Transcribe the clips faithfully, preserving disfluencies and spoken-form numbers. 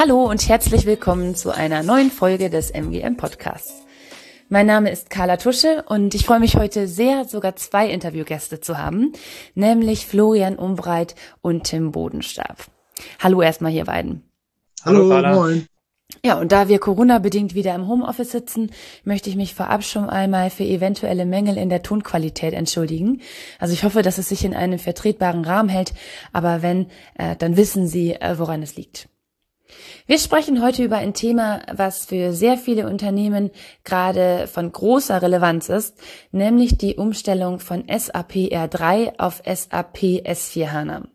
Hallo und herzlich willkommen zu einer neuen Folge des M G M Podcasts. Mein Name ist Carla Tusche und ich freue mich heute sehr, sogar zwei Interviewgäste zu haben, nämlich Florian Umbreit und Tim Bodenstab. Hallo erstmal ihr beiden. Hallo, Hallo moin. Ja, und da wir Corona-bedingt wieder im Homeoffice sitzen, möchte ich mich vorab schon einmal für eventuelle Mängel in der Tonqualität entschuldigen. Also ich hoffe, dass es sich in einem vertretbaren Rahmen hält, aber wenn, äh, dann wissen Sie, äh, woran es liegt. Wir sprechen heute über ein Thema, was für sehr viele Unternehmen gerade von großer Relevanz ist, nämlich die Umstellung von S A P R drei auf S A P S vier HANA.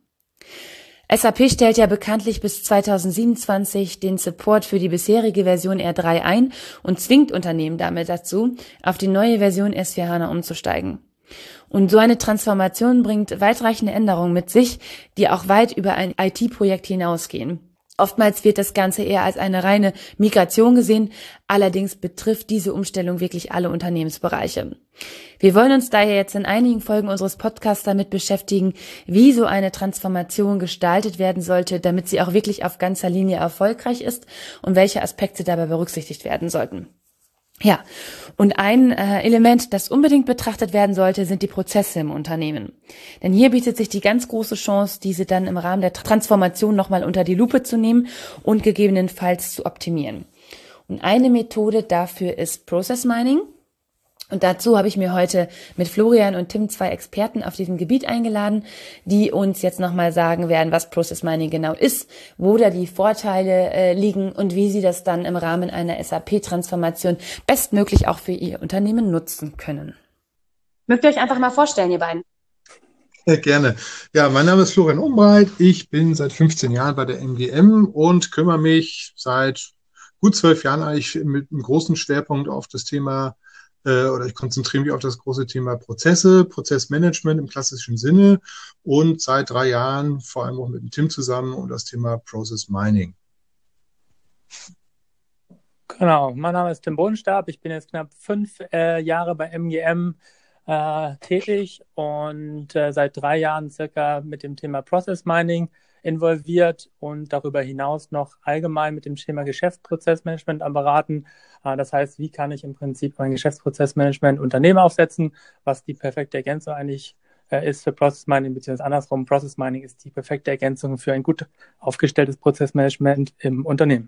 S A P stellt ja bekanntlich bis zweitausendsiebenundzwanzig den Support für die bisherige Version R drei ein und zwingt Unternehmen damit dazu, auf die neue Version S vier HANA umzusteigen. Und so eine Transformation bringt weitreichende Änderungen mit sich, die auch weit über ein I T-Projekt hinausgehen. Oftmals wird das Ganze eher als eine reine Migration gesehen, allerdings betrifft diese Umstellung wirklich alle Unternehmensbereiche. Wir wollen uns daher jetzt in einigen Folgen unseres Podcasts damit beschäftigen, wie so eine Transformation gestaltet werden sollte, damit sie auch wirklich auf ganzer Linie erfolgreich ist und welche Aspekte dabei berücksichtigt werden sollten. Ja, und ein äh, Element, das unbedingt betrachtet werden sollte, sind die Prozesse im Unternehmen. Denn hier bietet sich die ganz große Chance, diese dann im Rahmen der Transformation nochmal unter die Lupe zu nehmen und gegebenenfalls zu optimieren. Und eine Methode dafür ist Process Mining. Und dazu habe ich mir heute mit Florian und Tim zwei Experten auf diesem Gebiet eingeladen, die uns jetzt nochmal sagen werden, was Process Mining genau ist, wo da die Vorteile äh, liegen und wie sie das dann im Rahmen einer S A P-Transformation bestmöglich auch für ihr Unternehmen nutzen können. Mögt ihr euch einfach mal vorstellen, ihr beiden? Ja, gerne. Ja, mein Name ist Florian Umbreit. Ich bin seit fünfzehn Jahren bei der M G M und kümmere mich seit gut zwölf Jahren eigentlich mit einem großen Schwerpunkt auf das Thema oder ich konzentriere mich auf das große Thema Prozesse, Prozessmanagement im klassischen Sinne und seit drei Jahren vor allem auch mit dem Tim zusammen um das Thema Process Mining. Genau, mein Name ist Tim Bodenstab. Ich bin jetzt knapp fünf äh, Jahre bei M G M äh, tätig und äh, seit drei Jahren circa mit dem Thema Process Mining involviert und darüber hinaus noch allgemein mit dem Thema Geschäftsprozessmanagement am Beraten. Das heißt, wie kann ich im Prinzip mein Geschäftsprozessmanagement Unternehmen aufsetzen, was die perfekte Ergänzung eigentlich ist für Process Mining, beziehungsweise andersrum, Process Mining ist die perfekte Ergänzung für ein gut aufgestelltes Prozessmanagement im Unternehmen.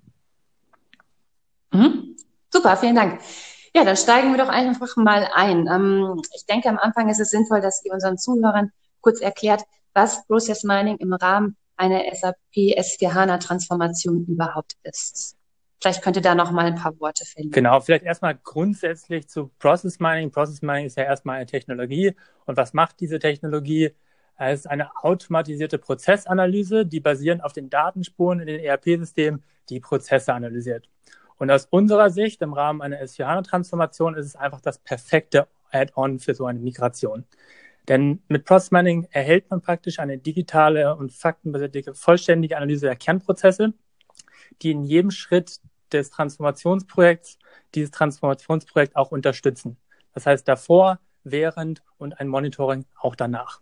Mhm. Super, vielen Dank. Ja, dann steigen wir doch einfach mal ein. Ähm, ich denke, am Anfang ist es sinnvoll, dass ihr unseren Zuhörern kurz erklärt, was Process Mining im Rahmen einer S A P S vier HANA Transformation überhaupt ist. Vielleicht könnt ihr da noch mal ein paar Worte verlieren. Genau, vielleicht erstmal grundsätzlich zu Process Mining. Process Mining ist ja erstmal eine Technologie. Und was macht diese Technologie? Es ist eine automatisierte Prozessanalyse, die basierend auf den Datenspuren in den E R P-Systemen die Prozesse analysiert. Und aus unserer Sicht im Rahmen einer S vier HANA Transformation ist es einfach das perfekte Add-on für so eine Migration. Denn mit Process Mining erhält man praktisch eine digitale und faktenbasierte, vollständige Analyse der Kernprozesse, die in jedem Schritt des Transformationsprojekts dieses Transformationsprojekt auch unterstützen. Das heißt davor, während und ein Monitoring auch danach.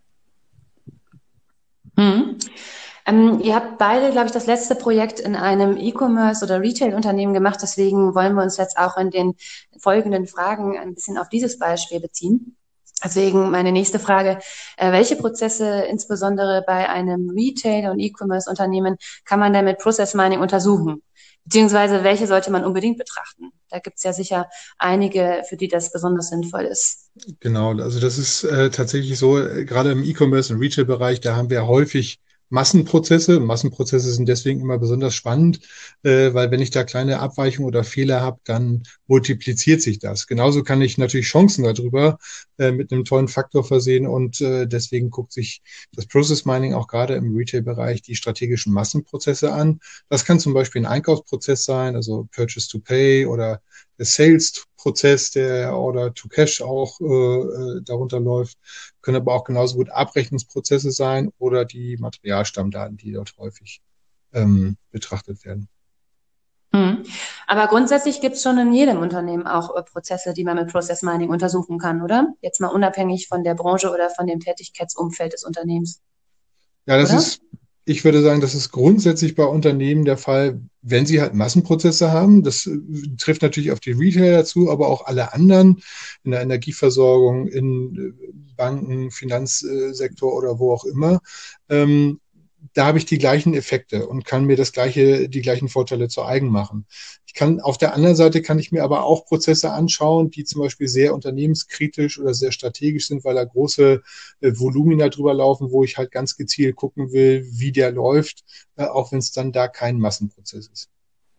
Hm. Ähm, ihr habt beide, glaube ich, das letzte Projekt in einem E-Commerce- oder Retail-Unternehmen gemacht. Deswegen wollen wir uns jetzt auch in den folgenden Fragen ein bisschen auf dieses Beispiel beziehen. Deswegen meine nächste Frage, äh, welche Prozesse insbesondere bei einem Retail- und E-Commerce-Unternehmen kann man denn mit Process Mining untersuchen? Beziehungsweise welche sollte man unbedingt betrachten? Da gibt es ja sicher einige, für die das besonders sinnvoll ist. Genau, also das ist äh, tatsächlich so, äh, gerade im E-Commerce- und Retail-Bereich, da haben wir häufig Massenprozesse. Massenprozesse sind deswegen immer besonders spannend, äh, weil wenn ich da kleine Abweichungen oder Fehler habe, dann multipliziert sich das. Genauso kann ich natürlich Chancen darüber äh, mit einem tollen Faktor versehen und äh, deswegen guckt sich das Process Mining auch gerade im Retail-Bereich die strategischen Massenprozesse an. Das kann zum Beispiel ein Einkaufsprozess sein, also Purchase to Pay oder der Sales-Prozess, der Order to Cash auch äh, darunter läuft, können aber auch genauso gut Abrechnungsprozesse sein oder die Materialstammdaten, die dort häufig ähm, betrachtet werden. Hm. Aber grundsätzlich gibt es schon in jedem Unternehmen auch äh, Prozesse, die man mit Process Mining untersuchen kann, oder? Jetzt mal unabhängig von der Branche oder von dem Tätigkeitsumfeld des Unternehmens. Ja, das oder? ist Ich würde sagen, das ist grundsätzlich bei Unternehmen der Fall, wenn sie halt Massenprozesse haben. Das äh, trifft natürlich auf die Retailer zu, aber auch alle anderen in der Energieversorgung, in äh, Banken, Finanzsektor oder wo auch immer. Ähm, Da habe ich die gleichen Effekte und kann mir das gleiche, die gleichen Vorteile zu eigen machen. Ich kann, auf der anderen Seite kann ich mir aber auch Prozesse anschauen, die zum Beispiel sehr unternehmenskritisch oder sehr strategisch sind, weil da große äh, Volumina drüber laufen, wo ich halt ganz gezielt gucken will, wie der läuft, äh, auch wenn es dann da kein Massenprozess ist.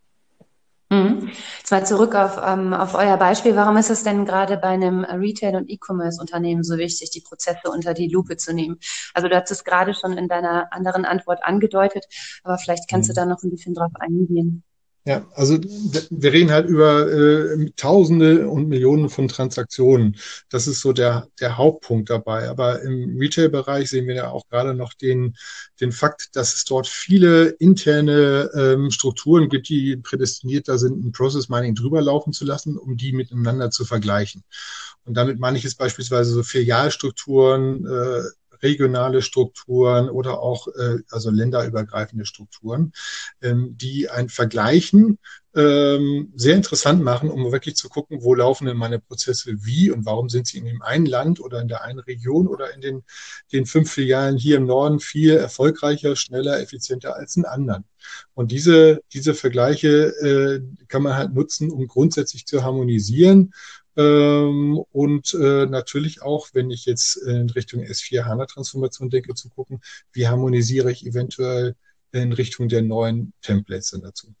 Mhm. Jetzt mal zurück auf, ähm, auf euer Beispiel. Warum ist es denn gerade bei einem Retail- und E-Commerce-Unternehmen so wichtig, die Prozesse unter die Lupe zu nehmen? Also du hast es gerade schon in deiner anderen Antwort angedeutet, aber vielleicht kannst du Mhm. da noch ein bisschen drauf eingehen. Ja, also d- wir reden halt über äh, Tausende und Millionen von Transaktionen. Das ist so der, der Hauptpunkt dabei. Aber im Retail-Bereich sehen wir ja auch gerade noch den, den Fakt, dass es dort viele interne ähm, Strukturen gibt, die prädestiniert da sind, ein Process Mining drüber laufen zu lassen, um die miteinander zu vergleichen. Und damit meine ich jetzt beispielsweise so Filialstrukturen, äh, regionale Strukturen oder auch äh, also länderübergreifende Strukturen, ähm, die ein Vergleichen ähm, sehr interessant machen, um wirklich zu gucken, wo laufen denn meine Prozesse wie und warum sind sie in dem einen Land oder in der einen Region oder in den, den fünf Filialen hier im Norden viel erfolgreicher, schneller, effizienter als in anderen. Und diese, diese Vergleiche äh, kann man halt nutzen, um grundsätzlich zu harmonisieren. Ähm, und äh, natürlich auch, wenn ich jetzt in Richtung S vier HANA-Transformation denke, zu gucken, wie harmonisiere ich eventuell in Richtung der neuen Templates dann dazu.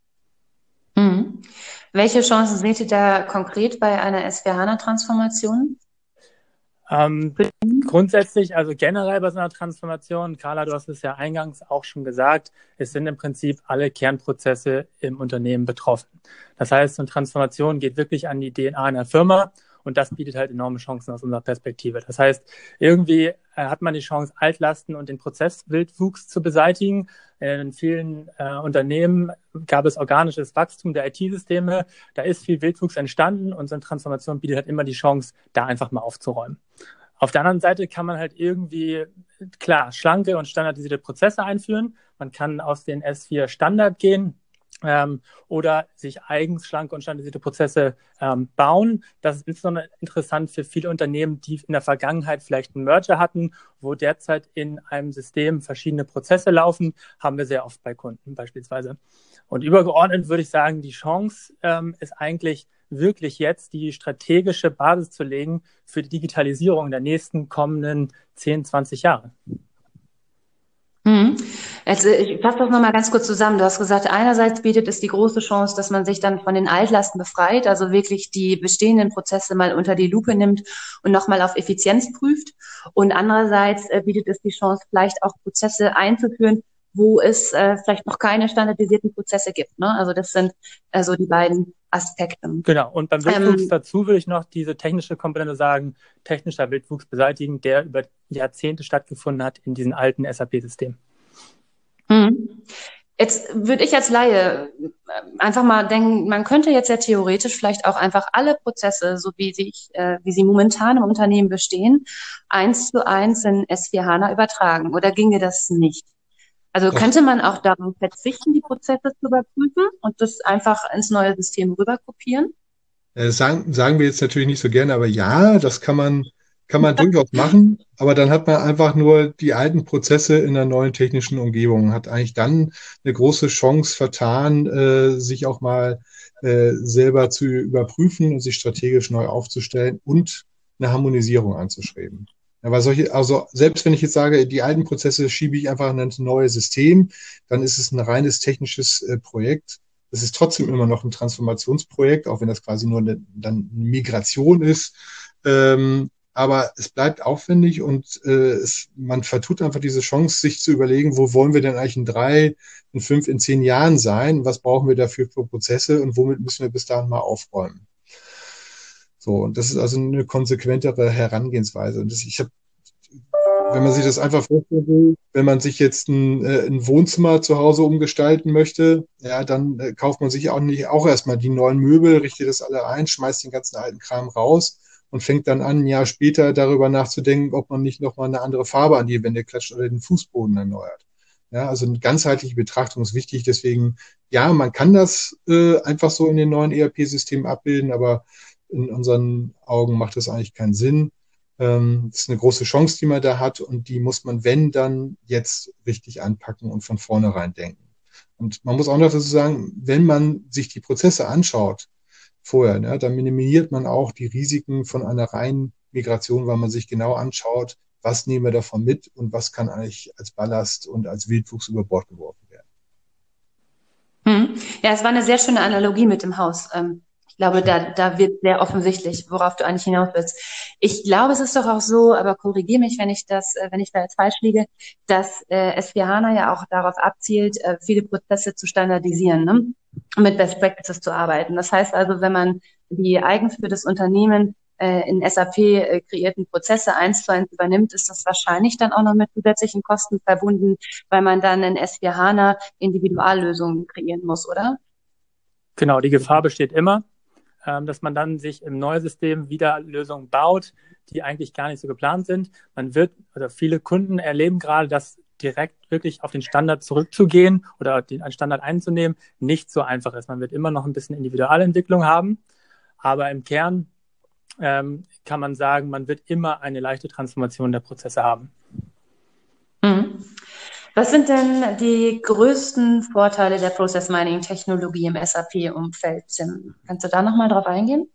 Mhm. Welche Chancen seht ihr da konkret bei einer S vier HANA-Transformation? Ähm, grundsätzlich, also generell bei so einer Transformation, Carla, du hast es ja eingangs auch schon gesagt, es sind im Prinzip alle Kernprozesse im Unternehmen betroffen. Das heißt, so eine Transformation geht wirklich an die D N A einer Firma und das bietet halt enorme Chancen aus unserer Perspektive. Das heißt, irgendwie äh, hat man die Chance, Altlasten und den Prozesswildwuchs zu beseitigen. In vielen äh, Unternehmen gab es organisches Wachstum der I T-Systeme. Da ist viel Wildwuchs entstanden und so eine Transformation bietet halt immer die Chance, da einfach mal aufzuräumen. Auf der anderen Seite kann man halt irgendwie, klar, schlanke und standardisierte Prozesse einführen. Man kann aus den S vier Standard gehen ähm, oder sich eigens schlanke und standardisierte Prozesse ähm, bauen. Das ist insbesondere interessant für viele Unternehmen, die in der Vergangenheit vielleicht einen Merger hatten, wo derzeit in einem System verschiedene Prozesse laufen, haben wir sehr oft bei Kunden beispielsweise. Und übergeordnet würde ich sagen, die Chance ähm, ist eigentlich wirklich jetzt die strategische Basis zu legen für die Digitalisierung der nächsten kommenden zehn, zwanzig Jahre. Mhm. Also ich fasse das nochmal ganz kurz zusammen. Du hast gesagt, einerseits bietet es die große Chance, dass man sich dann von den Altlasten befreit, also wirklich die bestehenden Prozesse mal unter die Lupe nimmt und nochmal auf Effizienz prüft. Und andererseits äh, bietet es die Chance, vielleicht auch Prozesse einzuführen, wo es äh, vielleicht noch keine standardisierten Prozesse gibt. Ne? Also das sind also die beiden Aspekte. Genau, und beim Wildwuchs Ähm, dazu würde ich noch diese technische Komponente sagen, technischer Wildwuchs beseitigen, der über Jahrzehnte stattgefunden hat in diesen alten S A P-Systemen. Mhm. Jetzt würde ich als Laie äh, einfach mal denken, man könnte jetzt ja theoretisch vielleicht auch einfach alle Prozesse, so wie sie, äh, wie sie momentan im Unternehmen bestehen, eins zu eins in S vier HANA übertragen. Oder ginge das nicht? Also Doch, könnte man auch darauf verzichten, die Prozesse zu überprüfen und das einfach ins neue System rüber kopieren? äh, sagen, sagen wir jetzt natürlich nicht so gerne, aber ja, das kann man, kann man durchaus machen, aber dann hat man einfach nur die alten Prozesse in einer neuen technischen Umgebung, hat eigentlich dann eine große Chance vertan, äh, sich auch mal äh, selber zu überprüfen und sich strategisch neu aufzustellen und eine Harmonisierung anzustreben. Aber solche, also selbst wenn ich jetzt sage, die alten Prozesse schiebe ich einfach in ein neues System, dann ist es ein reines technisches äh, Projekt. Es ist trotzdem immer noch ein Transformationsprojekt, auch wenn das quasi nur eine, dann eine Migration ist. Ähm, aber es bleibt aufwendig und äh, es, man vertut einfach diese Chance, sich zu überlegen, wo wollen wir denn eigentlich in drei, in fünf, in zehn Jahren sein? Was brauchen wir dafür für Prozesse und womit müssen wir bis dahin mal aufräumen? So, und das ist also eine konsequentere Herangehensweise. Und das, ich habe wenn man sich das einfach vorstellen will, wenn man sich jetzt ein, äh, ein Wohnzimmer zu Hause umgestalten möchte, ja, dann äh, kauft man sich auch nicht auch erstmal die neuen Möbel, richtet das alle ein, schmeißt den ganzen alten Kram raus und fängt dann an, ein Jahr später darüber nachzudenken, ob man nicht nochmal eine andere Farbe an die Wände klatscht oder den Fußboden erneuert. Ja, also eine ganzheitliche Betrachtung ist wichtig. Deswegen, ja, man kann das äh, einfach so in den neuen E R P-Systemen abbilden, aber in unseren Augen macht das eigentlich keinen Sinn. Ähm, das ist eine große Chance, die man da hat und die muss man, wenn, dann jetzt richtig anpacken und von vornherein denken. Und man muss auch noch dazu sagen, wenn man sich die Prozesse anschaut vorher, ne, dann minimiert man auch die Risiken von einer reinen Migration, weil man sich genau anschaut, was nehmen wir davon mit und was kann eigentlich als Ballast und als Wildwuchs über Bord geworfen werden. Hm. Ja, es war eine sehr schöne Analogie mit dem Haus. Ähm, ich glaube, da, da wird sehr offensichtlich, worauf du eigentlich hinaus willst. Ich glaube, es ist doch auch so, aber korrigiere mich, wenn ich das, äh, wenn ich da jetzt falsch liege, dass äh, S vier HANA ja auch darauf abzielt, äh, viele Prozesse zu standardisieren, ne? Und mit Best Practices zu arbeiten. Das heißt also, wenn man die eigens für das Unternehmen äh, in S A P äh, kreierten Prozesse eins zu eins übernimmt, ist das wahrscheinlich dann auch noch mit zusätzlichen Kosten verbunden, weil man dann in S vier HANA Individuallösungen kreieren muss, oder? Genau, die Gefahr besteht immer, ähm, dass man dann sich im neuen System wieder Lösungen baut, die eigentlich gar nicht so geplant sind. Man wird, also viele Kunden erleben gerade, dass direkt wirklich auf den Standard zurückzugehen oder den einen Standard einzunehmen, nicht so einfach ist. Man wird immer noch ein bisschen Individualentwicklung haben, aber im Kern ähm, kann man sagen, man wird immer eine leichte Transformation der Prozesse haben. Mhm. Was sind denn die größten Vorteile der Process Mining Technologie im S A P-Umfeld, Tim? Kannst du da nochmal drauf eingehen?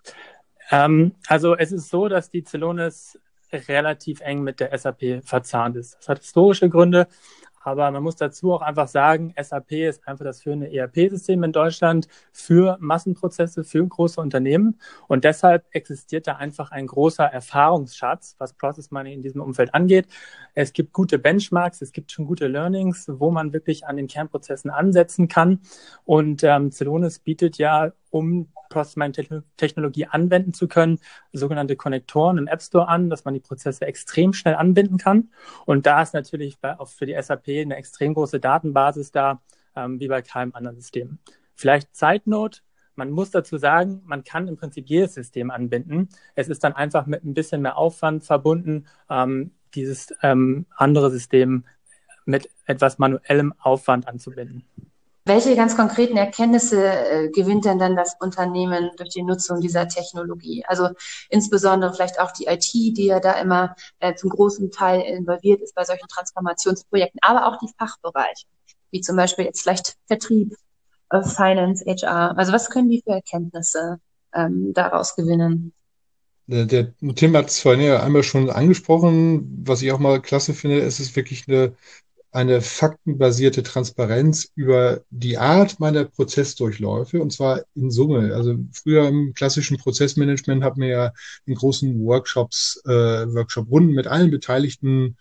Ähm, also es ist so, dass die Celonis relativ eng mit der S A P verzahnt ist. Das hat historische Gründe, aber man muss dazu auch einfach sagen, S A P ist einfach das führende E R P-System in Deutschland für Massenprozesse, für große Unternehmen und deshalb existiert da einfach ein großer Erfahrungsschatz, was Process Mining in diesem Umfeld angeht. Es gibt gute Benchmarks, es gibt schon gute Learnings, wo man wirklich an den Kernprozessen ansetzen kann und ähm, Celonis bietet ja, um Process Mining Technologie anwenden zu können, sogenannte Konnektoren im App Store an, dass man die Prozesse extrem schnell anbinden kann. Und da ist natürlich bei, auch für die S A P eine extrem große Datenbasis da, ähm, wie bei keinem anderen System. Vielleicht Side Note, man muss dazu sagen, man kann im Prinzip jedes System anbinden. Es ist dann einfach mit ein bisschen mehr Aufwand verbunden, ähm, dieses ähm, andere System mit etwas manuellem Aufwand anzubinden. Welche ganz konkreten Erkenntnisse äh, gewinnt denn dann das Unternehmen durch die Nutzung dieser Technologie? Also insbesondere vielleicht auch die I T, die ja da immer äh, zum großen Teil involviert ist bei solchen Transformationsprojekten, aber auch die Fachbereiche, wie zum Beispiel jetzt vielleicht Vertrieb, äh, Finance, H R. Also was können die für Erkenntnisse ähm, daraus gewinnen? Der, der Tim hat es vorhin ja einmal schon angesprochen. Was ich auch mal klasse finde, ist es wirklich eine eine faktenbasierte Transparenz über die Art meiner Prozessdurchläufe und zwar in Summe. Also früher im klassischen Prozessmanagement hat man ja in großen Workshops, äh, Workshop-Runden mit allen beteiligten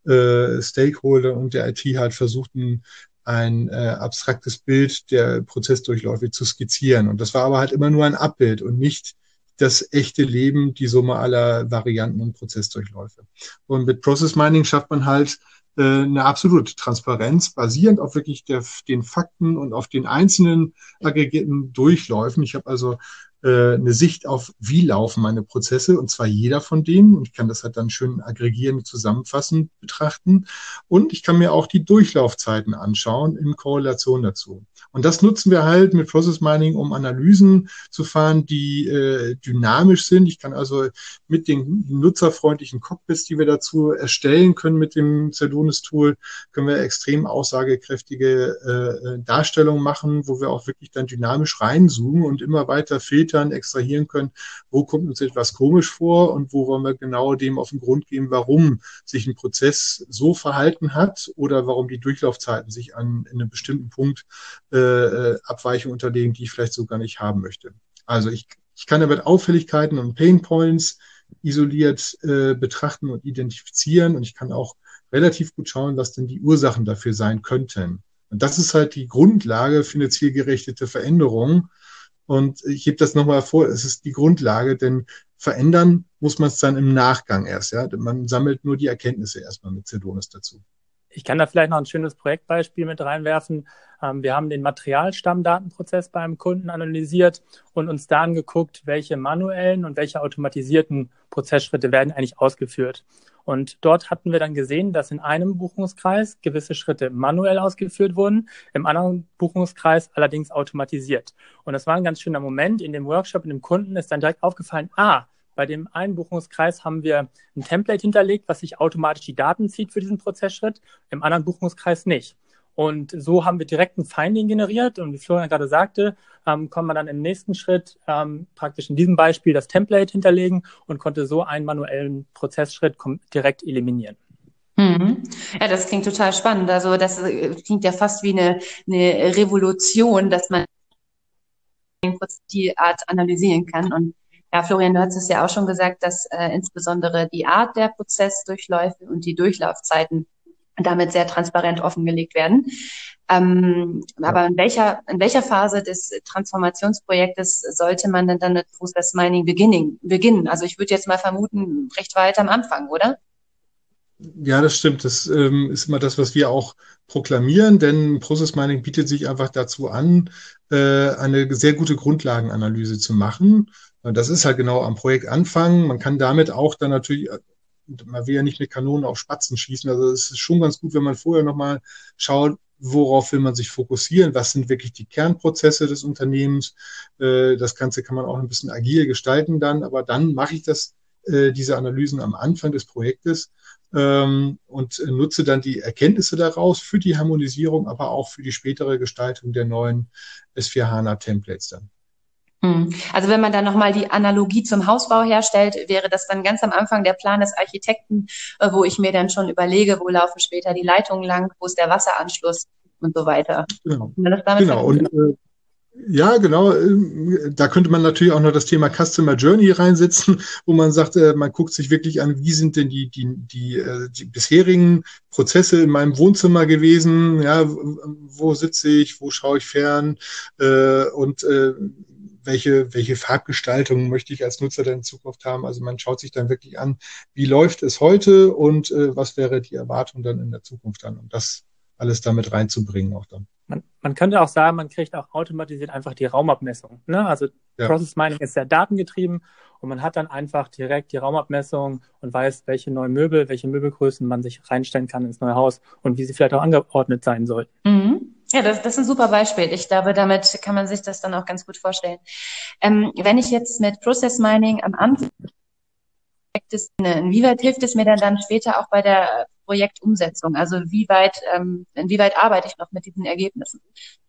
äh, Stakeholdern und der I T halt versucht, ein, ein äh, abstraktes Bild der Prozessdurchläufe zu skizzieren. Und das war aber halt immer nur ein Abbild und nicht das echte Leben, die Summe aller Varianten und Prozessdurchläufe. Und mit Process Mining schafft man halt eine absolute Transparenz, basierend auf wirklich der, den Fakten und auf den einzelnen aggregierten Durchläufen. Ich habe also äh, eine Sicht auf, wie laufen meine Prozesse, und zwar jeder von denen. Und ich kann das halt dann schön aggregieren, zusammenfassend betrachten. Und ich kann mir auch die Durchlaufzeiten anschauen in Korrelation dazu. Und das nutzen wir halt mit Process Mining, um Analysen zu fahren, die äh, dynamisch sind. Ich kann also mit den nutzerfreundlichen Cockpits, die wir dazu erstellen können mit dem Celonis-Tool, können wir extrem aussagekräftige äh, Darstellungen machen, wo wir auch wirklich dann dynamisch reinzoomen und immer weiter filtern, extrahieren können, wo kommt uns etwas komisch vor und wo wollen wir genau dem auf den Grund gehen, warum sich ein Prozess so verhalten hat oder warum die Durchlaufzeiten sich an in einem bestimmten Punkt äh, Abweichungen unterlegen, die ich vielleicht so gar nicht haben möchte. Also ich, ich kann damit Auffälligkeiten und Painpoints isoliert äh, betrachten und identifizieren und ich kann auch relativ gut schauen, was denn die Ursachen dafür sein könnten. Und das ist halt die Grundlage für eine zielgerechte Veränderung. Und ich hebe das nochmal vor, es ist die Grundlage, denn verändern muss man es dann im Nachgang erst. Ja? Man sammelt nur die Erkenntnisse erstmal mit Celonis dazu. Ich kann da vielleicht noch ein schönes Projektbeispiel mit reinwerfen. Wir haben den Materialstammdatenprozess beim Kunden analysiert und uns da angeguckt, welche manuellen und welche automatisierten Prozessschritte werden eigentlich ausgeführt. Und dort hatten wir dann gesehen, dass in einem Buchungskreis gewisse Schritte manuell ausgeführt wurden, im anderen Buchungskreis allerdings automatisiert. Und das war ein ganz schöner Moment. In dem Workshop mit dem Kunden ist dann direkt aufgefallen, ah, bei dem einen Buchungskreis haben wir ein Template hinterlegt, was sich automatisch die Daten zieht für diesen Prozessschritt, im anderen Buchungskreis nicht. Und so haben wir direkt ein Finding generiert. Und wie Florian gerade sagte, ähm, kann man dann im nächsten Schritt ähm, praktisch in diesem Beispiel das Template hinterlegen und konnte so einen manuellen Prozessschritt direkt eliminieren. Mhm. Ja, das klingt total spannend. Also das klingt ja fast wie eine, eine Revolution, dass man die Art analysieren kann. Und ja, Florian, du hast es ja auch schon gesagt, dass äh, insbesondere die Art der Prozessdurchläufe und die Durchlaufzeiten damit sehr transparent offengelegt werden. Ähm, ja. Aber in welcher, in welcher Phase des Transformationsprojektes sollte man denn dann mit Process Mining beginnen? beginnen? Also ich würde jetzt mal vermuten, recht weit am Anfang, oder? Ja, das stimmt. Das ähm, ist immer das, was wir auch proklamieren, denn Process Mining bietet sich einfach dazu an, äh, eine sehr gute Grundlagenanalyse zu machen. Das ist halt genau am Projektanfang. Man kann damit auch dann natürlich, man will ja nicht mit Kanonen auf Spatzen schießen. Also es ist schon ganz gut, wenn man vorher nochmal schaut, worauf will man sich fokussieren, was sind wirklich die Kernprozesse des Unternehmens. Das Ganze kann man auch ein bisschen agil gestalten dann, aber dann mache ich das, diese Analysen am Anfang des Projektes und nutze dann die Erkenntnisse daraus für die Harmonisierung, aber auch für die spätere Gestaltung der neuen S vier HANA-Templates dann. Also wenn man dann nochmal die Analogie zum Hausbau herstellt, wäre das dann ganz am Anfang der Plan des Architekten, wo ich mir dann schon überlege, wo laufen später die Leitungen lang, wo ist der Wasseranschluss und so weiter. Genau, genau. Und, äh, ja, genau. Da könnte man natürlich auch noch das Thema Customer Journey reinsetzen, wo man sagt, äh, man guckt sich wirklich an, wie sind denn die, die, die, äh, die bisherigen Prozesse in meinem Wohnzimmer gewesen, ja, wo sitze ich, wo schaue ich fern äh, und äh, welche, welche Farbgestaltung möchte ich als Nutzer denn in Zukunft haben. Also man schaut sich dann wirklich an, wie läuft es heute und äh, was wäre die Erwartung dann in der Zukunft dann, um das alles damit reinzubringen auch dann. Man, man könnte auch sagen, man kriegt auch automatisiert einfach die Raumabmessung. Ne? Also ja. Process Mining ist sehr datengetrieben und man hat dann einfach direkt die Raumabmessung und weiß, welche neuen Möbel, welche Möbelgrößen man sich reinstellen kann ins neue Haus und wie sie vielleicht auch angeordnet sein sollten. Mhm. Ja, das, das ist ein super Beispiel. Ich glaube, damit kann man sich das dann auch ganz gut vorstellen. Ähm, wenn ich jetzt mit Process Mining am Anfang, inwieweit hilft es mir dann, dann später auch bei der Projektumsetzung? Also wie weit, ähm, inwieweit arbeite ich noch mit diesen Ergebnissen?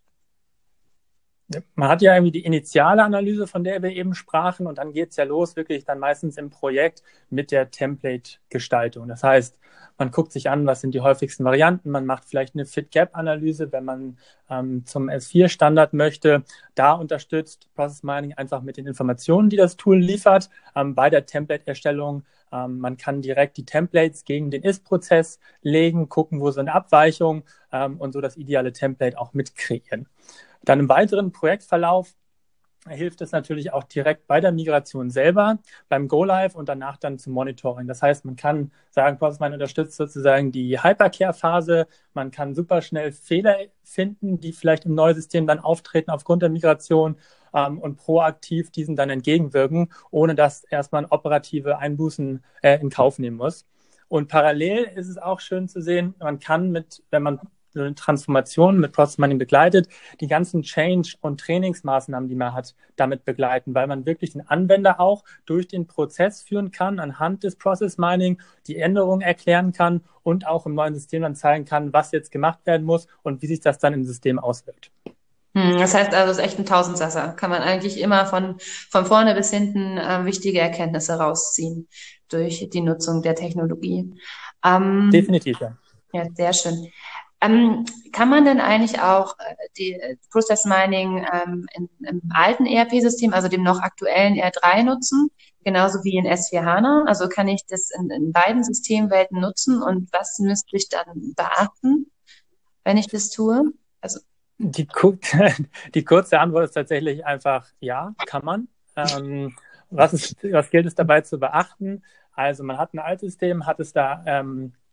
Man hat ja irgendwie die initiale Analyse, von der wir eben sprachen, und dann geht's ja los, wirklich dann meistens im Projekt mit der Template-Gestaltung. Das heißt, man guckt sich an, was sind die häufigsten Varianten, man macht vielleicht eine Fit-Gap-Analyse, wenn man ähm, zum S vier Standard möchte. Da unterstützt Process Mining einfach mit den Informationen, die das Tool liefert, ähm, bei der Template-Erstellung. Ähm, man kann direkt die Templates gegen den Ist-Prozess legen, gucken, wo sind Abweichungen ähm, und so das ideale Template auch mitkreieren. Dann im weiteren Projektverlauf hilft es natürlich auch direkt bei der Migration selber, beim Go-Live und danach dann zum Monitoring. Das heißt, man kann sagen, Process Mining unterstützt sozusagen die Hypercare-Phase. Man kann super schnell Fehler finden, die vielleicht im neuen System dann auftreten aufgrund der Migration ähm, und proaktiv diesen dann entgegenwirken, ohne dass erstmal operative Einbußen äh, in Kauf nehmen muss. Und parallel ist es auch schön zu sehen, man kann mit, wenn man eine Transformation mit Process Mining begleitet, die ganzen Change- und Trainingsmaßnahmen, die man hat, damit begleiten, weil man wirklich den Anwender auch durch den Prozess führen kann, anhand des Process Mining die Änderungen erklären kann und auch im neuen System dann zeigen kann, was jetzt gemacht werden muss und wie sich das dann im System auswirkt. Das heißt also, es ist echt ein Tausendsasser. Kann man eigentlich immer von, von vorne bis hinten äh, wichtige Erkenntnisse rausziehen durch die Nutzung der Technologie. Ähm, Definitiv, ja. Ja, sehr schön. Ähm, kann man denn eigentlich auch äh, die äh, Process Mining ähm, in, im alten E R P-System, also dem noch aktuellen R drei nutzen, genauso wie in S vier HANA? Also kann ich das in, in beiden Systemwelten nutzen und was müsste ich dann beachten, wenn ich das tue? Also die, die kurze Antwort ist tatsächlich einfach ja, kann man. Ähm, was, ist, was gilt es dabei zu beachten? Also man hat ein Altsystem, hat es da ähm,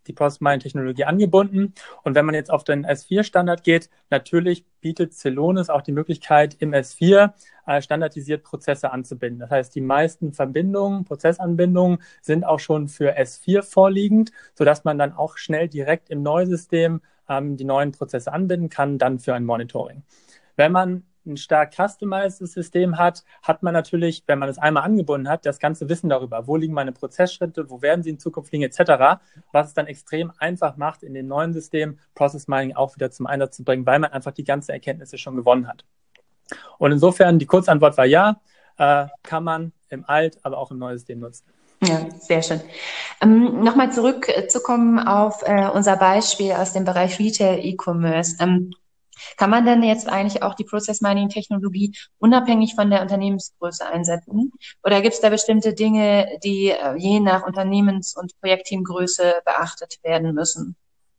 die Process Mining Technologie angebunden. Und wenn man jetzt auf den S vier Standard geht, natürlich bietet Celonis auch die Möglichkeit, im S vier äh, standardisiert Prozesse anzubinden. Das heißt, die meisten Verbindungen, Prozessanbindungen sind auch schon für S vier vorliegend, sodass man dann auch schnell direkt im Neusystem ähm, die neuen Prozesse anbinden kann, dann für ein Monitoring. Wenn man ein stark customizedes System hat, hat man natürlich, wenn man es einmal angebunden hat, das ganze Wissen darüber, wo liegen meine Prozessschritte, wo werden sie in Zukunft liegen, et cetera, was es dann extrem einfach macht, in dem neuen System Process Mining auch wieder zum Einsatz zu bringen, weil man einfach die ganzen Erkenntnisse schon gewonnen hat. Und insofern, die Kurzantwort war ja, äh, kann man im Alt, aber auch im neuen System nutzen. Ja, sehr schön. Ähm, Nochmal zurückzukommen auf äh, unser Beispiel aus dem Bereich Retail E-Commerce. Ähm, Kann man denn jetzt eigentlich auch die Process Mining Technologie unabhängig von der Unternehmensgröße einsetzen? Oder gibt es da bestimmte Dinge, die äh, je nach Unternehmens- und Projektteamgröße beachtet werden müssen?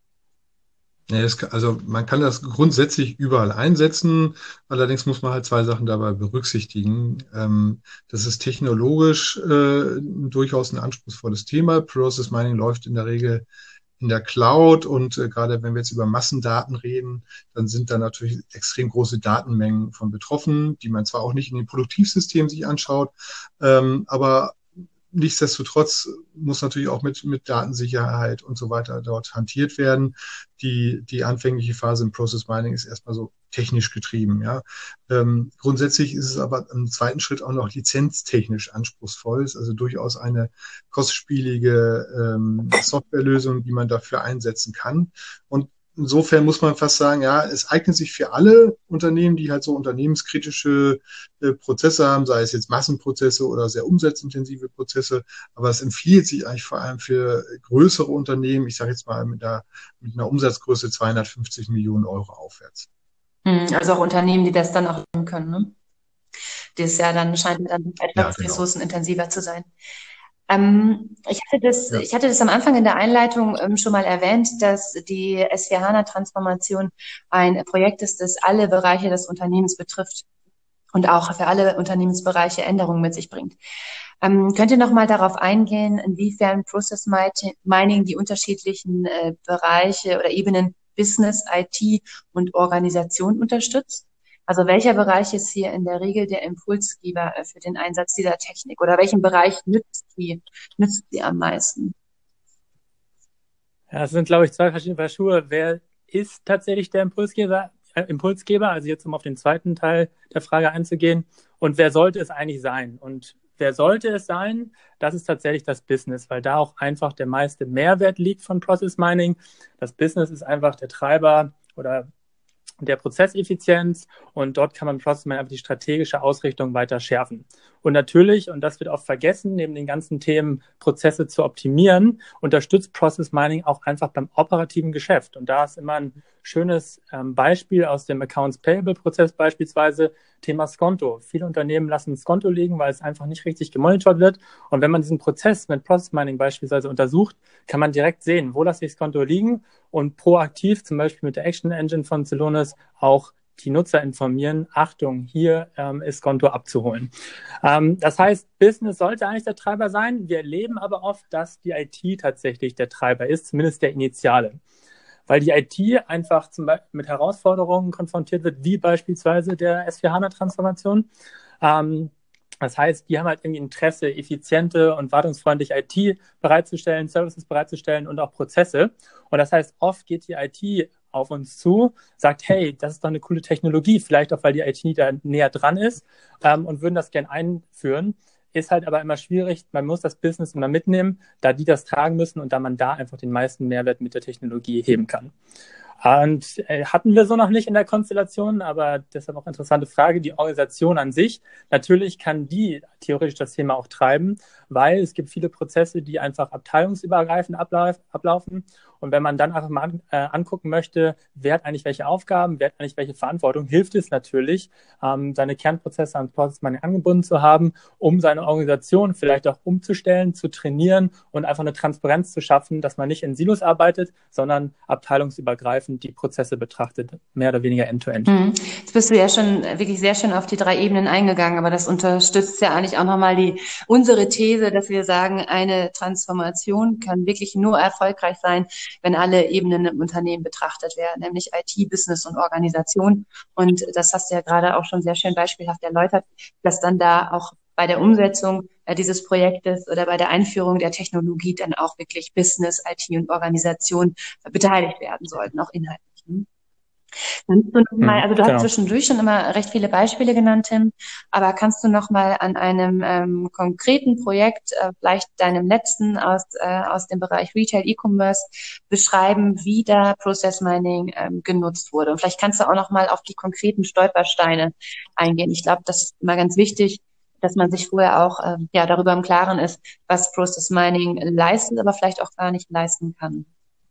Ja, es kann, also man kann das grundsätzlich überall einsetzen. Allerdings muss man halt zwei Sachen dabei berücksichtigen. Ähm, das ist technologisch äh, durchaus ein anspruchsvolles Thema. Process Mining läuft in der Regel in der Cloud und äh, gerade wenn wir jetzt über Massendaten reden, dann sind da natürlich extrem große Datenmengen von betroffen, die man zwar auch nicht in den Produktivsystemen sich anschaut, ähm, aber nichtsdestotrotz muss natürlich auch mit, mit Datensicherheit und so weiter dort hantiert werden. Die, die anfängliche Phase im Process Mining ist erstmal so technisch getrieben, ja. Ähm, grundsätzlich ist es aber im zweiten Schritt auch noch lizenztechnisch anspruchsvoll. Es ist also durchaus eine kostspielige ähm, Softwarelösung, die man dafür einsetzen kann. Und insofern muss man fast sagen, ja, es eignet sich für alle Unternehmen, die halt so unternehmenskritische äh, Prozesse haben, sei es jetzt Massenprozesse oder sehr umsatzintensive Prozesse. Aber es empfiehlt sich eigentlich vor allem für größere Unternehmen, ich sage jetzt mal mit einer, mit einer Umsatzgröße zweihundertfünfzig Millionen Euro aufwärts. Also auch Unternehmen, die das dann auch machen können, ne? Das ja dann scheint dann etwas Ja, genau. ressourcenintensiver zu sein. Ähm, ich hatte das, Ja. ich hatte das am Anfang in der Einleitung ähm, schon mal erwähnt, dass die S vier HANA-Transformation ein Projekt ist, das alle Bereiche des Unternehmens betrifft und auch für alle Unternehmensbereiche Änderungen mit sich bringt. Ähm, könnt ihr noch mal darauf eingehen, inwiefern Process Mining die unterschiedlichen äh, Bereiche oder Ebenen Business, I T und Organisation unterstützt? Also welcher Bereich ist hier in der Regel der Impulsgeber äh, für den Einsatz dieser Technik? Oder welchen Bereich nützt die, nützt sie am meisten? Ja, es sind, glaube ich, zwei verschiedene Paar Schuhe. Wer ist tatsächlich der Impulsgeber? Äh, Impulsgeber, also jetzt um auf den zweiten Teil der Frage einzugehen. Und wer sollte es eigentlich sein? Und wer sollte es sein? Das ist tatsächlich das Business, weil da auch einfach der meiste Mehrwert liegt von Process Mining. Das Business ist einfach der Treiber oder der Prozesseffizienz und dort kann man Process Mining einfach die strategische Ausrichtung weiter schärfen. Und natürlich, und das wird oft vergessen, neben den ganzen Themen Prozesse zu optimieren, unterstützt Process Mining auch einfach beim operativen Geschäft. Und da ist immer ein schönes ähm, Beispiel aus dem Accounts Payable Prozess beispielsweise Thema Skonto. Viele Unternehmen lassen Skonto liegen, weil es einfach nicht richtig gemonitort wird. Und wenn man diesen Prozess mit Process Mining beispielsweise untersucht, kann man direkt sehen, wo lasse ich Skonto liegen und proaktiv, zum Beispiel mit der Action Engine von Celonis, auch die Nutzer informieren, Achtung, hier ähm, ist Skonto abzuholen. Ähm, das heißt, Business sollte eigentlich der Treiber sein. Wir erleben aber oft, dass die I T tatsächlich der Treiber ist, zumindest der Initiale. Weil die I T einfach zum Beispiel mit Herausforderungen konfrontiert wird, wie beispielsweise der S vier HANA-Transformation. Ähm, das heißt, die haben halt irgendwie Interesse, effiziente und wartungsfreundliche I T bereitzustellen, Services bereitzustellen und auch Prozesse. Und das heißt, oft geht die I T auf uns zu, sagt, hey, das ist doch eine coole Technologie, vielleicht auch, weil die I T da näher dran ist ähm, und würden das gern einführen. Ist halt aber immer schwierig, man muss das Business immer mitnehmen, da die das tragen müssen und da man da einfach den meisten Mehrwert mit der Technologie heben kann. Und äh, hatten wir so noch nicht in der Konstellation, aber deshalb auch interessante Frage, die Organisation an sich. Natürlich kann die theoretisch das Thema auch treiben, weil es gibt viele Prozesse, die einfach abteilungsübergreifend ablauf, ablaufen. Und wenn man dann einfach mal an, äh, angucken möchte, wer hat eigentlich welche Aufgaben, wer hat eigentlich welche Verantwortung, hilft es natürlich, ähm, seine Kernprozesse an Process Mining angebunden zu haben, um seine Organisation vielleicht auch umzustellen, zu trainieren und einfach eine Transparenz zu schaffen, dass man nicht in Silos arbeitet, sondern abteilungsübergreifend übergreifend die Prozesse betrachtet, mehr oder weniger end-to-end. Hm. Jetzt bist du ja schon wirklich sehr schön auf die drei Ebenen eingegangen, aber das unterstützt ja eigentlich auch nochmal die, unsere These, dass wir sagen, eine Transformation kann wirklich nur erfolgreich sein, wenn alle Ebenen im Unternehmen betrachtet werden, nämlich I T, Business und Organisation. Und das hast du ja gerade auch schon sehr schön beispielhaft erläutert, dass dann da auch bei der Umsetzung äh, dieses Projektes oder bei der Einführung der Technologie dann auch wirklich Business, I T und Organisation beteiligt werden sollten, auch inhaltlich. Kannst du noch mal, also du Genau. hast zwischendurch schon immer recht viele Beispiele genannt, Tim, aber kannst du noch mal an einem ähm, konkreten Projekt, äh, vielleicht deinem letzten aus, äh, aus dem Bereich Retail, E-Commerce, beschreiben, wie da Process Mining ähm, genutzt wurde? Und vielleicht kannst du auch noch mal auf die konkreten Stolpersteine eingehen. Ich glaube, das ist immer ganz wichtig, dass man sich vorher auch ähm, ja darüber im Klaren ist, was Process Mining leistet, aber vielleicht auch gar nicht leisten kann.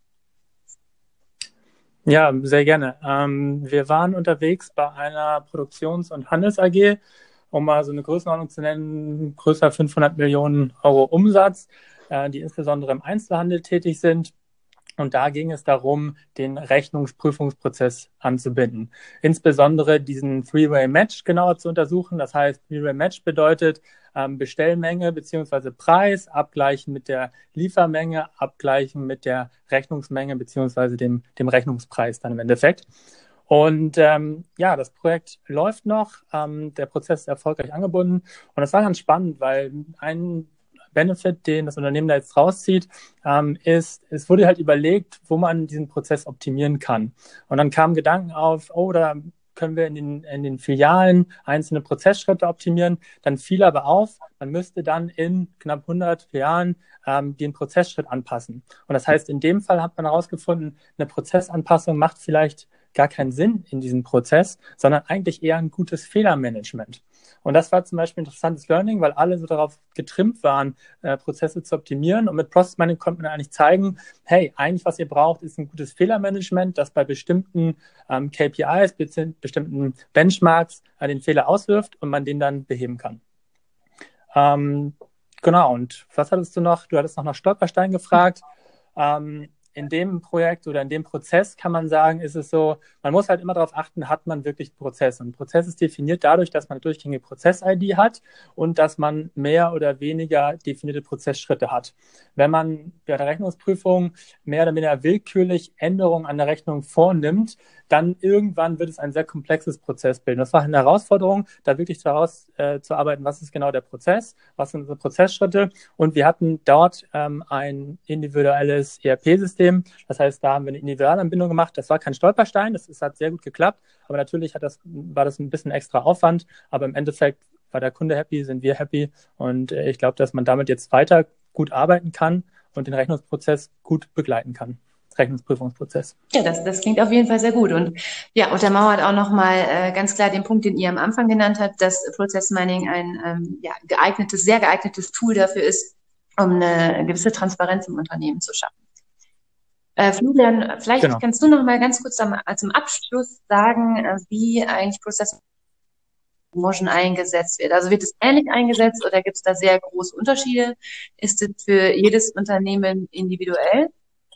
Ja, sehr gerne. Ähm, wir waren unterwegs bei einer Produktions- und Handels-A G, um mal so eine Größenordnung zu nennen, größer fünfhundert Millionen Euro Umsatz, äh, die insbesondere im Einzelhandel tätig sind. Und da ging es darum, den Rechnungsprüfungsprozess anzubinden. Insbesondere diesen Three-Way-Match genauer zu untersuchen. Das heißt, Three-Way-Match bedeutet ähm, Bestellmenge beziehungsweise Preis, abgleichen mit der Liefermenge, abgleichen mit der Rechnungsmenge beziehungsweise dem, dem Rechnungspreis dann im Endeffekt. Und ähm, ja, das Projekt läuft noch, ähm, der Prozess ist erfolgreich angebunden. Und das war ganz spannend, weil ein Benefit, den das Unternehmen da jetzt rauszieht, ähm, ist, es wurde halt überlegt, wo man diesen Prozess optimieren kann. Und dann kamen Gedanken auf, oh, da können wir in den, in den Filialen einzelne Prozessschritte optimieren. Dann fiel aber auf, man müsste dann in knapp hundert Filialen ähm, den Prozessschritt anpassen. Und das heißt, in dem Fall hat man herausgefunden, eine Prozessanpassung macht vielleicht gar keinen Sinn in diesem Prozess, sondern eigentlich eher ein gutes Fehlermanagement. Und das war zum Beispiel ein interessantes Learning, weil alle so darauf getrimmt waren, äh, Prozesse zu optimieren. Und mit Process Mining konnte man eigentlich zeigen, hey, eigentlich was ihr braucht, ist ein gutes Fehlermanagement, das bei bestimmten ähm, K P Is, be- bestimmten Benchmarks äh, den Fehler auswirft und man den dann beheben kann. Ähm, genau, und was hattest du noch? Du hattest noch nach Stolperstein gefragt. Ähm, In dem Projekt oder in dem Prozess kann man sagen, ist es so, man muss halt immer darauf achten, hat man wirklich einen Prozess. Und ein Prozess ist definiert dadurch, dass man eine durchgängige Prozess-I D hat und dass man mehr oder weniger definierte Prozessschritte hat. Wenn man bei der Rechnungsprüfung mehr oder weniger willkürlich Änderungen an der Rechnung vornimmt, dann irgendwann wird es ein sehr komplexes Prozessbild. Das war eine Herausforderung, da wirklich daraus äh, zu arbeiten, was ist genau der Prozess, was sind unsere Prozessschritte. Und wir hatten dort ähm, ein individuelles E R P-System. Das heißt, da haben wir eine Individualanbindung gemacht. Das war kein Stolperstein, das, das hat sehr gut geklappt. Aber natürlich hat das, war das ein bisschen extra Aufwand. Aber im Endeffekt war der Kunde happy, sind wir happy. Und äh, ich glaube, dass man damit jetzt weiter gut arbeiten kann und den Rechnungsprozess gut begleiten kann. Rechnungsprüfungsprozess. Ja, das, das klingt auf jeden Fall sehr gut. Und ja, untermauert auch nochmal äh, ganz klar den Punkt, den ihr am Anfang genannt habt, dass Process Mining ein ähm, ja, geeignetes, sehr geeignetes Tool dafür ist, um eine gewisse Transparenz im Unternehmen zu schaffen. Äh, Florian, vielleicht genau. kannst du noch mal ganz kurz am, zum Abschluss sagen, äh, wie eigentlich Process Motion eingesetzt wird. Also wird es ähnlich eingesetzt oder gibt es da sehr große Unterschiede? Ist es für jedes Unternehmen individuell?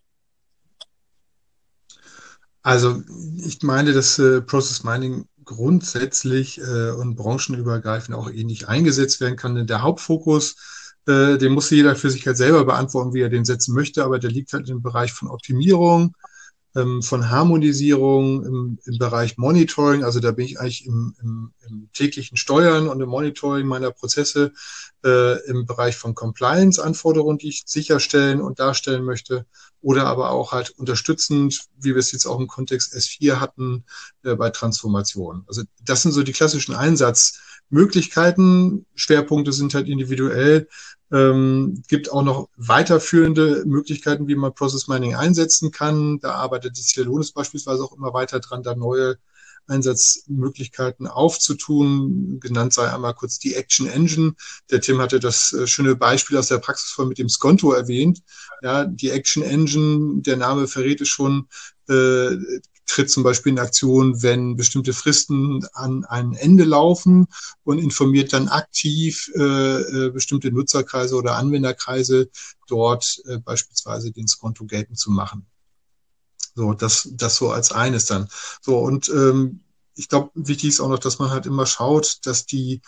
Also ich meine, dass äh, Process Mining grundsätzlich äh, und branchenübergreifend auch ähnlich eingesetzt werden kann. Denn der Hauptfokus, äh, den muss jeder für sich halt selber beantworten, wie er den setzen möchte, aber der liegt halt im Bereich von Optimierung, ähm, von Harmonisierung, im, im Bereich Monitoring. Also da bin ich eigentlich im, im, im täglichen Steuern und im Monitoring meiner Prozesse, äh, im Bereich von Compliance-Anforderungen, die ich sicherstellen und darstellen möchte. Oder aber auch halt unterstützend, wie wir es jetzt auch im Kontext S vier hatten, äh, bei Transformation. Also das sind so die klassischen Einsatzmöglichkeiten. Schwerpunkte sind halt individuell. Ähm, gibt auch noch weiterführende Möglichkeiten, wie man Process Mining einsetzen kann. Da arbeitet die Celonis beispielsweise auch immer weiter dran, da neue Einsatzmöglichkeiten aufzutun. Genannt sei einmal kurz die Action Engine. Der Tim hatte das äh, schöne Beispiel aus der Praxis von mit dem Skonto erwähnt. Ja, die Action Engine, der Name verrät es schon, äh, tritt zum Beispiel in Aktion, wenn bestimmte Fristen an ein Ende laufen und informiert dann aktiv äh, bestimmte Nutzerkreise oder Anwenderkreise, dort äh, beispielsweise den Skonto geltend zu machen. So, das, das so als eines dann. So, und ähm, ich glaube, wichtig ist auch noch, dass man halt immer schaut, dass die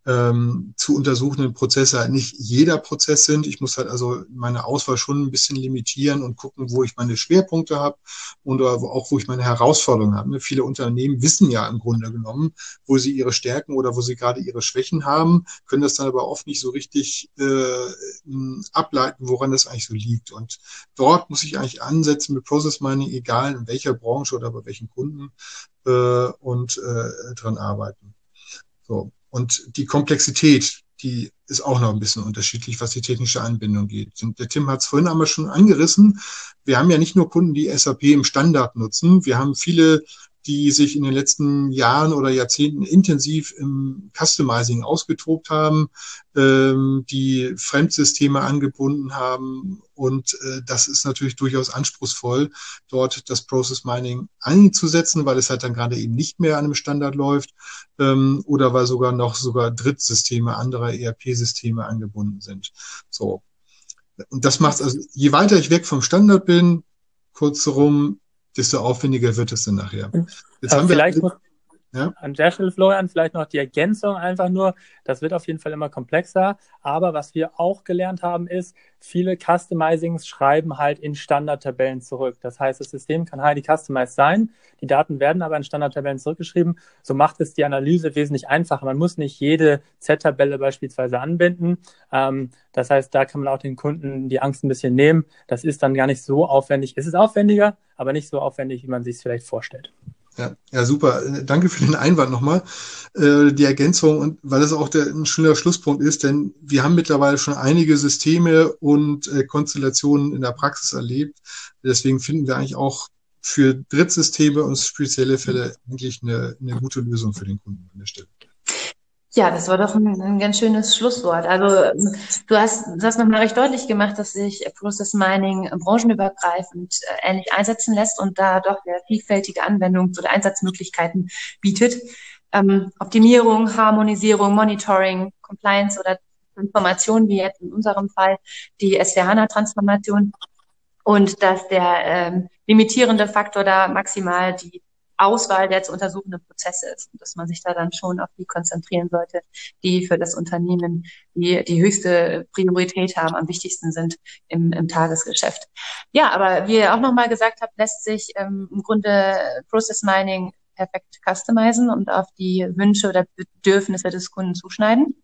ähm, zu untersuchenden Prozesse halt nicht jeder Prozess sind. Ich muss halt also meine Auswahl schon ein bisschen limitieren und gucken, wo ich meine Schwerpunkte habe und auch wo ich meine Herausforderungen habe. Viele Unternehmen wissen ja im Grunde genommen, wo sie ihre Stärken oder wo sie gerade ihre Schwächen haben, können das dann aber oft nicht so richtig äh, ableiten, woran das eigentlich so liegt. Und dort muss ich eigentlich ansetzen mit Process Mining, egal in welcher Branche oder bei welchen Kunden, äh, und äh, dran arbeiten. So. Und die Komplexität, die ist auch noch ein bisschen unterschiedlich, was die technische Anbindung geht. Und der Tim hat es vorhin einmal schon angerissen. Wir haben ja nicht nur Kunden, die S A P im Standard nutzen. Wir haben viele, die sich in den letzten Jahren oder Jahrzehnten intensiv im Customizing ausgetobt haben, ähm, die Fremdsysteme angebunden haben. Und äh, das ist natürlich durchaus anspruchsvoll, dort das Process Mining einzusetzen, weil es halt dann gerade eben nicht mehr an einem Standard läuft, ähm, oder weil sogar noch sogar Drittsysteme anderer E R P-Systeme angebunden sind. So. Und das macht also, je weiter ich weg vom Standard bin, kurzum, desto aufwendiger wird es dann nachher. Jetzt haben vielleicht wir, muss, ja? An der Stelle, Florian, vielleicht noch die Ergänzung einfach nur, das wird auf jeden Fall immer komplexer, aber was wir auch gelernt haben ist, viele Customizings schreiben halt in Standardtabellen zurück. Das heißt, das System kann highly customized sein, die Daten werden aber in Standardtabellen zurückgeschrieben, so macht es die Analyse wesentlich einfacher. Man muss nicht jede Z-Tabelle beispielsweise anbinden. Ähm, das heißt, da kann man auch den Kunden die Angst ein bisschen nehmen. Das ist dann gar nicht so aufwendig. Es ist aufwendiger, aber nicht so aufwendig, wie man sich es vielleicht vorstellt. Ja, ja, super. Danke für den Einwand nochmal, äh, die Ergänzung, und weil es auch der, ein schöner Schlusspunkt ist, denn wir haben mittlerweile schon einige Systeme und äh, Konstellationen in der Praxis erlebt. Deswegen finden wir eigentlich auch für Drittsysteme und spezielle Fälle eigentlich eine, eine gute Lösung für den Kunden an der Stelle. Ja, das war doch ein, ein ganz schönes Schlusswort. Also du hast, du hast nochmal recht deutlich gemacht, dass sich Process Mining branchenübergreifend äh, ähnlich einsetzen lässt und da doch sehr vielfältige Anwendungs- oder Einsatzmöglichkeiten bietet. Ähm, Optimierung, Harmonisierung, Monitoring, Compliance oder Transformation, wie jetzt in unserem Fall die S vier HANA-Transformation. Und dass der ähm, limitierende Faktor da maximal die Auswahl der zu untersuchenden Prozesse ist und dass man sich da dann schon auf die konzentrieren sollte, die für das Unternehmen die, die höchste Priorität haben, am wichtigsten sind im, im Tagesgeschäft. Ja, aber wie ihr auch nochmal gesagt habt, lässt sich ähm, im Grunde Process Mining perfekt customizen und auf die Wünsche oder Bedürfnisse des Kunden zuschneiden.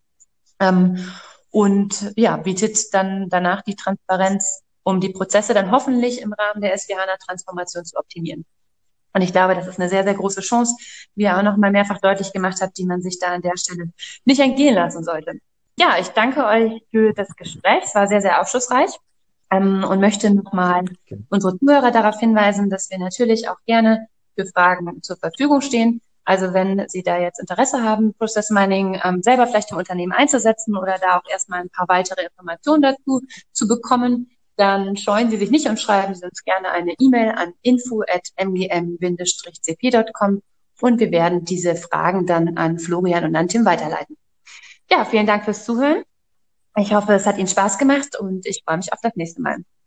Ähm, und ja, bietet dann danach die Transparenz, um die Prozesse dann hoffentlich im Rahmen der S vier HANA-Transformation zu optimieren. Und ich glaube, das ist eine sehr, sehr große Chance, wie ihr auch noch mal mehrfach deutlich gemacht habt, die man sich da an der Stelle nicht entgehen lassen sollte. Ja, ich danke euch für das Gespräch. Es war sehr, sehr aufschlussreich, ähm, und möchte noch mal unsere Zuhörer darauf hinweisen, dass wir natürlich auch gerne für Fragen zur Verfügung stehen. Also wenn Sie da jetzt Interesse haben, Process Mining ähm, selber vielleicht im Unternehmen einzusetzen oder da auch erstmal ein paar weitere Informationen dazu zu bekommen, dann scheuen Sie sich nicht und schreiben Sie uns gerne eine E-Mail an info at m g m c p punkt com und wir werden diese Fragen dann an Florian und an Tim weiterleiten. Ja, vielen Dank fürs Zuhören. Ich hoffe, es hat Ihnen Spaß gemacht und ich freue mich auf das nächste Mal.